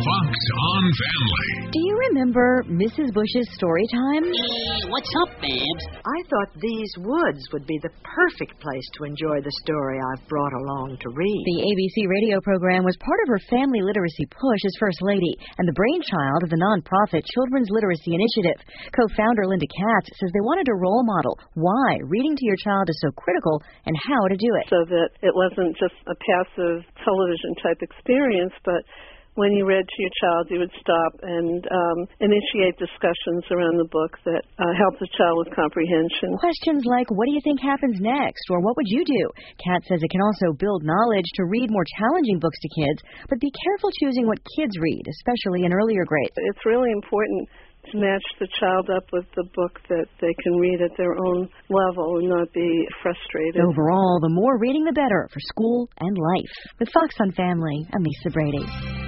Fox on Family. Do you remember Mrs. Bush's story time? What's up, Babs? I thought these woods would be the perfect place to enjoy the story I've brought along to read. The ABC radio program was part of her family literacy push as First Lady and the brainchild of the nonprofit Children's Literacy Initiative. Co-founder Linda Katz says they wanted a role model why reading to your child is so critical and how to do it. So that it wasn't just a passive television-type experience, but when you read to your child, you would stop and initiate discussions around the book that help the child with comprehension. Questions like, what do you think happens next? Or what would you do? Kat says it can also build knowledge to read more challenging books to kids, but be careful choosing what kids read, especially in earlier grades. It's really important to match the child up with the book that they can read at their own level and not be frustrated. Overall, the more reading, the better for school and life. With Fox on Family, I'm Lisa Brady.